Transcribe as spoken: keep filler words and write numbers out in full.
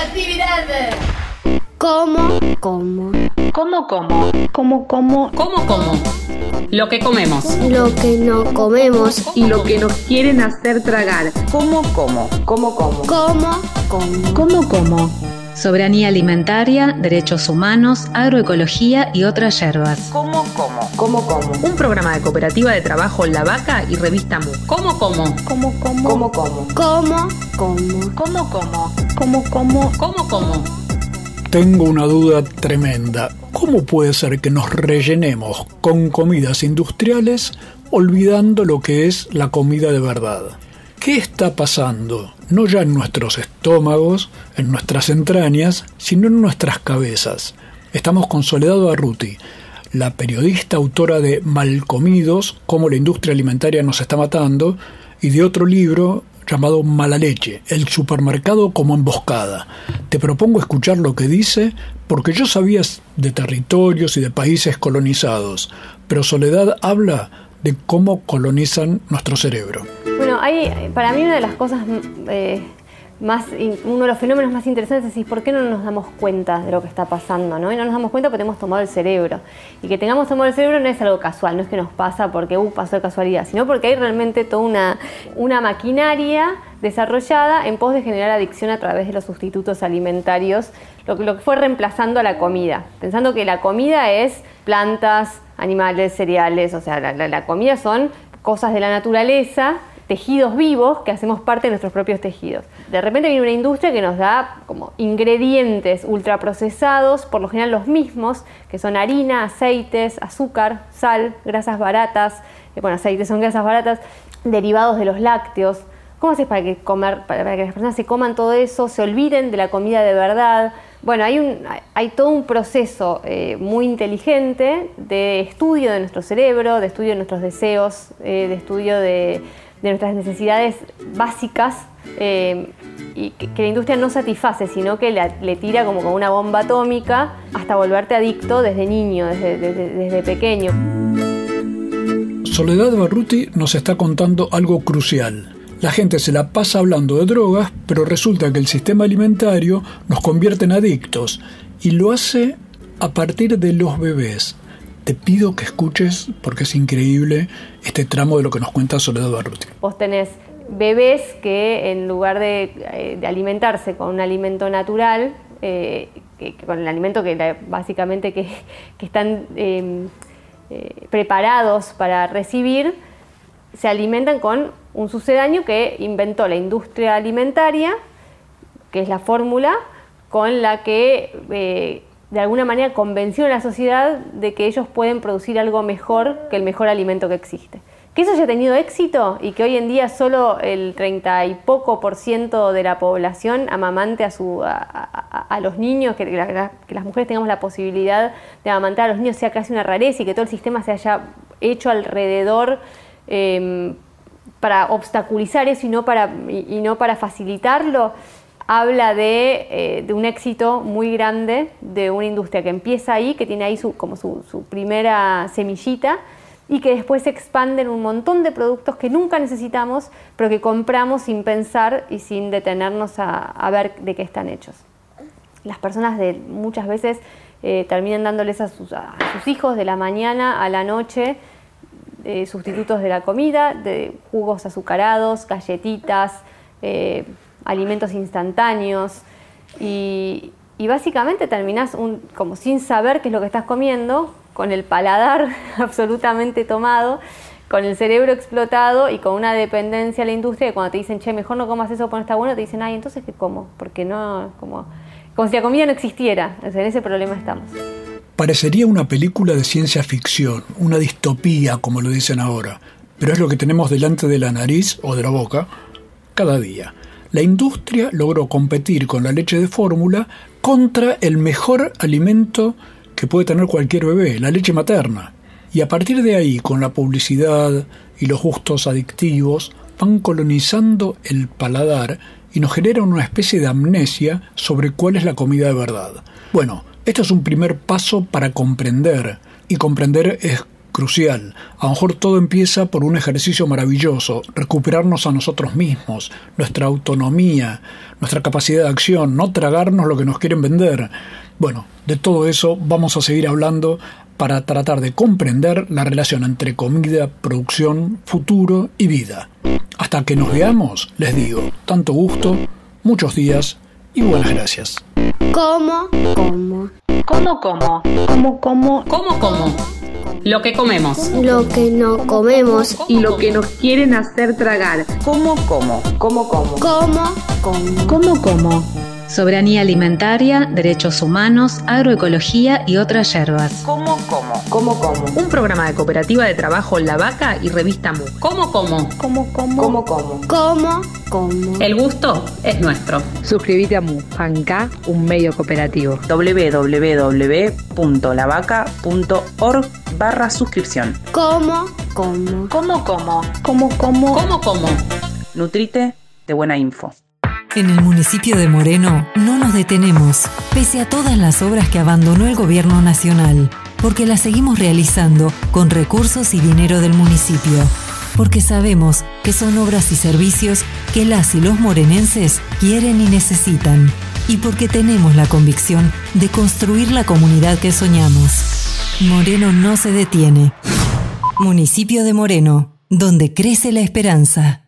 actividad. ¿Cómo? ¿Cómo? ¿Cómo, cómo? ¿Cómo, cómo? ¿Cómo, cómo? Lo que comemos. Lo que no comemos. Y lo que nos quieren hacer tragar. ¿Cómo, cómo? ¿Cómo, cómo? ¿Cómo? ¿Cómo? ¿Cómo, cómo? Soberanía alimentaria, derechos humanos, agroecología y otras yerbas. ¿Cómo, cómo? ¿Cómo, cómo? Un programa de Cooperativa de Trabajo La Vaca y Revista M U. ¿Cómo, cómo? ¿Cómo, cómo? ¿Cómo, cómo? ¿Cómo? ¿Cómo? ¿Cómo, cómo? ¿Cómo, cómo? ¿Cómo, cómo? Tengo una duda tremenda. ¿Cómo puede ser que nos rellenemos con comidas industriales olvidando lo que es la comida de verdad? ¿Qué está pasando? No ya en nuestros estómagos, en nuestras entrañas, sino en nuestras cabezas. Estamos con Soledad Barruti, la periodista autora de Malcomidos, cómo la industria alimentaria nos está matando, y de otro libro llamado Mala Leche, el supermercado como emboscada. Te propongo escuchar lo que dice, porque yo sabía de territorios y de países colonizados, pero Soledad habla de cómo colonizan nuestro cerebro. Bueno, hay, para mí una de las cosas eh, más, uno de los fenómenos más interesantes es por qué no nos damos cuenta de lo que está pasando, ¿no? Y no nos damos cuenta porque hemos tomado el cerebro. Y que tengamos tomado el cerebro no es algo casual, no es que nos pasa porque uh, pasó de casualidad, sino porque hay realmente toda una, una maquinaria desarrollada en pos de generar adicción a través de los sustitutos alimentarios, lo, lo que fue reemplazando a la comida, pensando que la comida es plantas, animales, cereales, o sea, la, la, la comida son cosas de la naturaleza, tejidos vivos que hacemos parte de nuestros propios tejidos. De repente viene una industria que nos da como ingredientes ultraprocesados, por lo general los mismos, que son harina, aceites, azúcar, sal, grasas baratas, eh, bueno, aceites son grasas baratas, derivados de los lácteos. ¿Cómo haces para que, comer, para, para que las personas se coman todo eso, se olviden de la comida de verdad? Bueno, hay, un, hay todo un proceso eh, muy inteligente de estudio de nuestro cerebro, de estudio de nuestros deseos, eh, de estudio de, de nuestras necesidades básicas eh, y que, que la industria no satisface, sino que la, le tira como con una bomba atómica hasta volverte adicto desde niño, desde, desde, desde pequeño. Soledad Barruti nos está contando algo crucial. La gente se la pasa hablando de drogas, pero resulta que el sistema alimentario nos convierte en adictos y lo hace a partir de los bebés. Te pido que escuches, porque es increíble, este tramo de lo que nos cuenta Soledad Barruti. Vos tenés bebés que en lugar de, eh, de alimentarse con un alimento natural, eh, que, que con el alimento que la, básicamente que, que están eh, eh, preparados para recibir, se alimentan con un sucedáneo que inventó la industria alimentaria, que es la fórmula con la que eh, de alguna manera convenció a la sociedad de que ellos pueden producir algo mejor que el mejor alimento que existe. Que eso haya tenido éxito y que hoy en día solo el treinta y poco por ciento de la población amamante a, su, a, a, a los niños, que, la, que las mujeres tengamos la posibilidad de amamantar a los niños sea casi una rareza y que todo el sistema se haya hecho alrededor Eh, para obstaculizar eso y no para, y, y no para facilitarlo, habla de, eh, de un éxito muy grande de una industria que empieza ahí, que tiene ahí su, como su, su primera semillita y que después se expande en un montón de productos que nunca necesitamos, pero que compramos sin pensar y sin detenernos a, a ver de qué están hechos. Las personas de, muchas veces eh, terminan dándoles a sus, a sus hijos de la mañana a la noche Eh, sustitutos de la comida, de jugos azucarados, galletitas, eh, alimentos instantáneos y, y básicamente terminás un, como sin saber qué es lo que estás comiendo, con el paladar absolutamente tomado, con el cerebro explotado y con una dependencia a la industria que cuando te dicen, che, mejor no comas eso porque no está bueno, te dicen, ay, entonces ¿qué como? Porque no, como, como si la comida no existiera. O sea, en ese problema estamos. Parecería una película de ciencia ficción, una distopía, como lo dicen ahora, pero es lo que tenemos delante de la nariz o de la boca cada día. La industria logró competir con la leche de fórmula contra el mejor alimento que puede tener cualquier bebé, la leche materna. Y a partir de ahí, con la publicidad y los gustos adictivos, van colonizando el paladar y nos generan una especie de amnesia sobre cuál es la comida de verdad. Bueno, esto es un primer paso para comprender, y comprender es crucial. A lo mejor todo empieza por un ejercicio maravilloso, recuperarnos a nosotros mismos, nuestra autonomía, nuestra capacidad de acción, no tragarnos lo que nos quieren vender. Bueno, de todo eso vamos a seguir hablando para tratar de comprender la relación entre comida, producción, futuro y vida. Hasta que nos veamos, les digo, tanto gusto, muchos días y buenas gracias. ¿Cómo? ¿Cómo? ¿Cómo, cómo? ¿Cómo? ¿Cómo? ¿Cómo como? Lo que comemos. Lo que no comemos. Y lo que nos quieren hacer tragar. ¿Cómo como? ¿Cómo como? ¿Cómo? ¿Cómo? ¿Cómo, cómo? Soberanía alimentaria, derechos humanos, agroecología y otras yerbas. ¿Cómo como? ¿Cómo como? Un programa de Cooperativa de Trabajo La Vaca y Revista M U. ¿Cómo como? ¿Cómo? ¿Cómo? ¿Cómo como? ¿Cómo? ¿Cómo? El gusto es nuestro. Suscríbete a M U, Panca, un medio cooperativo. www.lavaca.org barra suscripción. ¿Cómo? ¿Cómo? ¿Cómo, cómo? ¿Cómo? ¿Cómo? ¿Cómo como? Nutrite de buena info. En el municipio de Moreno no nos detenemos, pese a todas las obras que abandonó el gobierno nacional, porque las seguimos realizando con recursos y dinero del municipio, porque sabemos que son obras y servicios que las y los morenenses quieren y necesitan, y porque tenemos la convicción de construir la comunidad que soñamos. Moreno no se detiene. Municipio de Moreno, donde crece la esperanza.